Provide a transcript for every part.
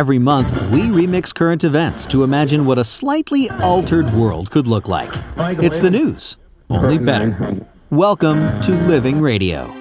Every month, we remix current events to imagine what a slightly altered world could look like. It's the news, only better. Welcome to Living Radio.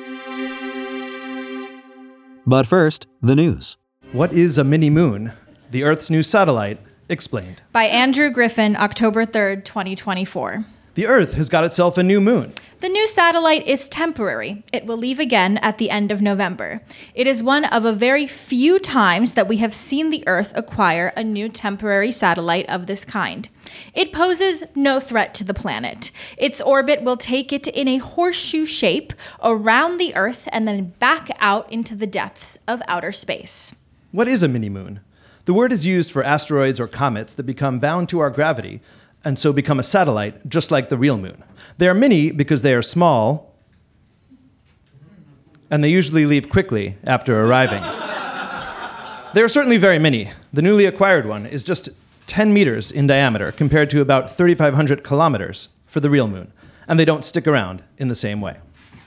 But first, the news. What is a mini-moon? The Earth's new satellite, explained. By Andrew Griffin, October 3rd, 2024. The Earth has got itself a new moon. The new satellite is temporary. It will leave again at the end of November. It is one of a very few times that we have seen the Earth acquire a new temporary satellite of this kind. It poses no threat to the planet. Its orbit will take it in a horseshoe shape around the Earth and then back out into the depths of outer space. What is a mini-moon? The word is used for asteroids or comets that become bound to our gravity and so become a satellite, just like the real moon. They are mini because they are small, and they usually leave quickly after arriving. They are certainly very mini. The newly acquired one is just 10 meters in diameter compared to about 3,500 kilometers for the real moon, and they don't stick around in the same way.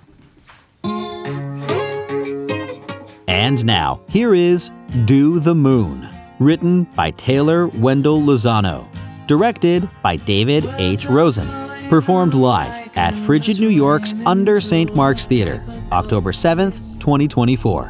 And now, here is Do the Moon, written by Taylor Wendell Lozano, directed by David H. Rosen, performed live at Frigid New York's Under St. Mark's Theater, October 7th, 2024.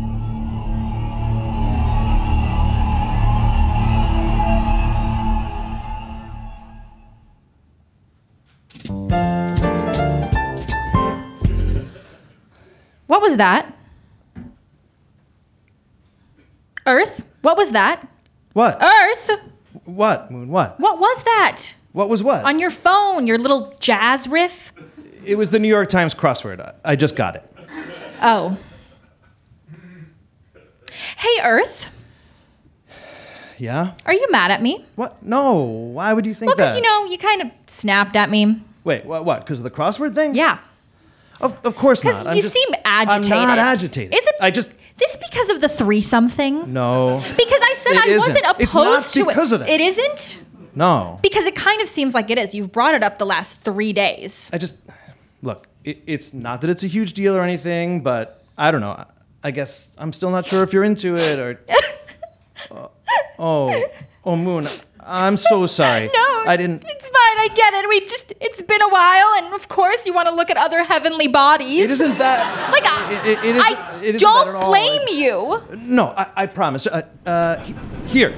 What was that? Earth? What was that? What? Earth? What, Moon? What? What was that? What was what? On your phone, your little jazz riff? It was the New York Times crossword. I just got it. Oh. Hey, Earth. Yeah? Are you mad at me? What? No. Why would you think Well, that? because, you kind of snapped at me. Wait, what? Because of the crossword thing? Yeah. Of course not. Because you seem agitated. I'm not agitated. Is it this because of the threesome thing? No. Because I said I wasn't opposed It's not to it. because of that. It isn't? No. Because it kind of seems like it is. You've brought it up the last 3 days. Look, it's not that it's a huge deal or anything, but I don't know. I guess I'm still not sure if you're into it or... Oh, Moon, I'm so sorry. No, I didn't... It's fine, I get it. It's been a while, and of course you want to look at other heavenly bodies. It isn't that... Like, it isn't don't that at all. blame you. No, I promise. Here.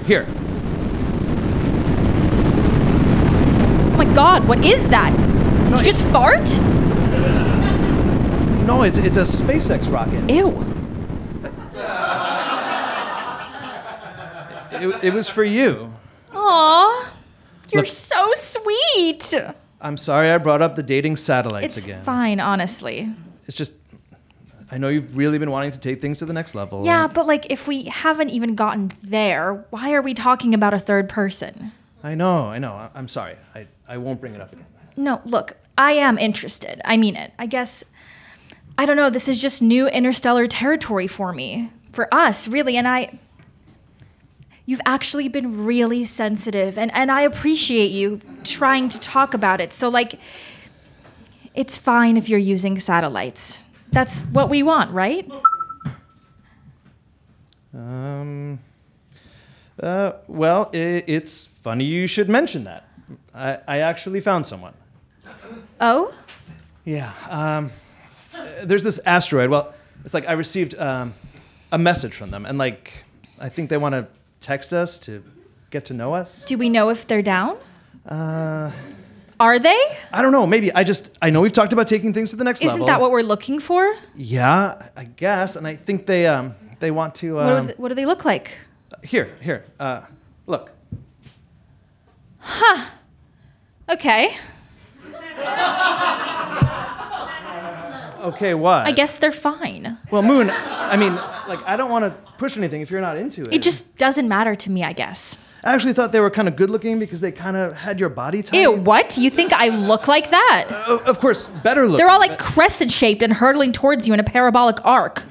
Oh my God, what is that? Did you just fart? No, it's a SpaceX rocket. Ew. It was for you. Aw, you're Look. so sweet. I'm sorry I brought up the dating satellites It's again. fine, honestly. It's just... I know you've really been wanting to take things to the next level. Yeah, but if we haven't even gotten there, why are we talking about a third person? I know. I'm sorry. I won't bring it up again. No, look, I am interested. I mean it. I guess, I don't know, this is just new interstellar territory for me. For us, really, and you've actually been really sensitive, and I appreciate you trying to talk about it. So, it's fine if you're using satellites. That's what we want, right? Well, it's funny you should mention that. I actually found someone. Oh? Yeah. There's this asteroid. Well, it's I received a message from them, and I think they want to text us to get to know us. Do we know if they're down? Are they? I don't know. Maybe. I know we've talked about taking things to the next level. Isn't that what we're looking for? Yeah, I guess. And I think they want to. What do they look like? Here. Look. Huh. Okay. Okay, what? I guess they're fine. Well, Moon, I don't want to push anything if you're not into it. It just doesn't matter to me, I guess. I actually thought they were kind of good looking because they kind of had your body type. Ew, what? You think I look like that? Of course, better looking. They're all crescent shaped and hurtling towards you in a parabolic arc.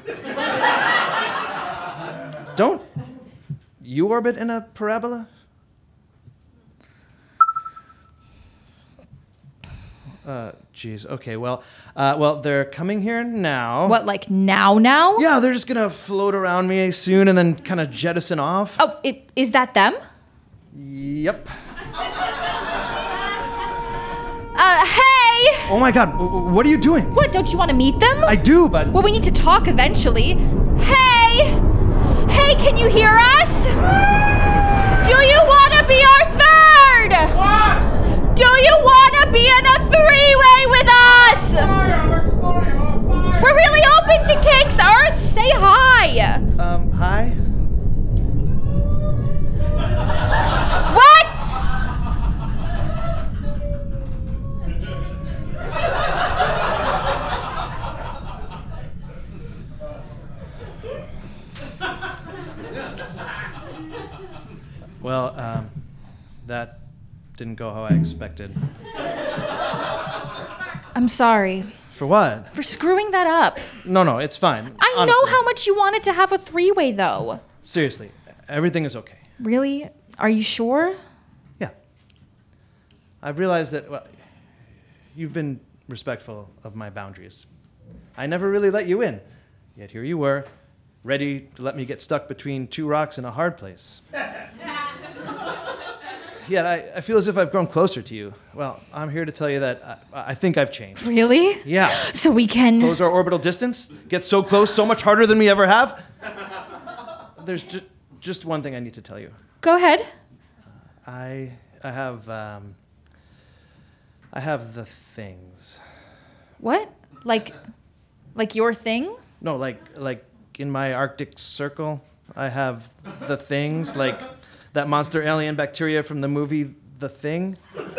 Don't you orbit in a parabola? Geez. Okay, well, they're coming here now. What, like now? Yeah, they're just gonna float around me soon and then kind of jettison off. Oh, is that them? Yep. Hey! Oh my God, what are you doing? What, don't you want to meet them? I do, but... Well, we need to talk eventually. Hey! Hey, can you hear us? Do you want to be our third? What? Do you want to be in a three-way with us? I'm exploring. Fire. We're really open to Cake's Earth. Say hi. Hi? What? Well, that didn't go how I expected. I'm sorry For what? for screwing that up. No, it's fine. I know Honestly. how much you wanted to have a three-way, though. Seriously, everything is okay. Really? Are you sure? Yeah. I've realized that, well, you've been respectful of my boundaries. I never really let you in. Yet here you were, ready to let me get stuck between two rocks in a hard place. Yet I feel as if I've grown closer to you. Well, I'm here to tell you that I think I've changed. Really? Yeah. So we can... Close our orbital distance, get so close, so much harder than we ever have. There's just one thing I need to tell you. Go ahead. I have the things. What? Like your thing? No, like in my Arctic Circle, I have the things, like that monster alien bacteria from the movie The Thing.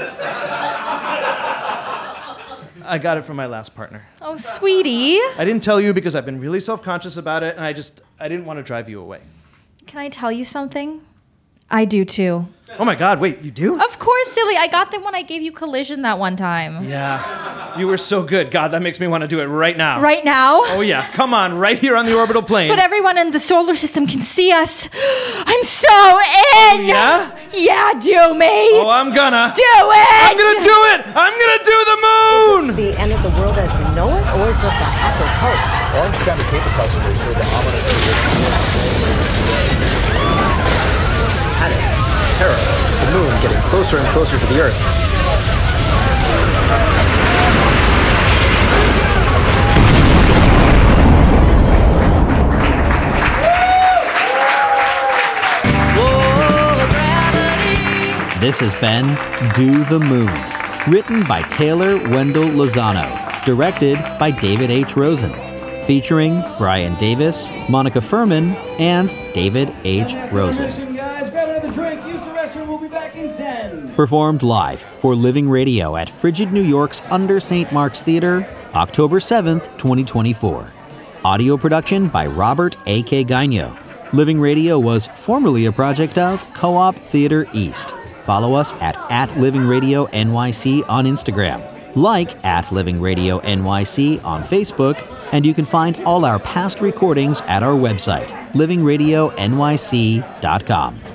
I got it from my last partner. Oh, sweetie. I didn't tell you because I've been really self-conscious about it, and I didn't want to drive you away. Can I tell you something? I do too. Oh my God, wait, you do? Of course, silly. I got them when I gave you Collision that one time. Yeah, you were so good. God, that makes me want to do it right now. Right now? Oh yeah, come on, right here on the orbital plane. But everyone in the solar system can see us. I'm so in! Yeah? Yeah, do me! Oh, I'm gonna. Do it! I'm gonna do it! I'm gonna do the moon! The end of the world as we know it, or just a hacker's hope? Orange County cable customers heard the ominous panic, terror, the moon getting closer and closer to the Earth. This has been Do the Moon, written by Taylor Wendell Lozano, directed by David H. Rosen, featuring Brian Davis, Monica Furman, and David H. Rosen. Guys, grab another drink. Use the restroom. We'll be back in 10. Performed live for Living Radio at Frigid New York's Under St. Mark's Theater, October 7th, 2024. Audio production by Robert A.K. Gaino. Living Radio was formerly a project of Co-op Theater East. Follow us at Living Radio NYC on Instagram, like at Living Radio NYC on Facebook, and you can find all our past recordings at our website, livingradionyc.com.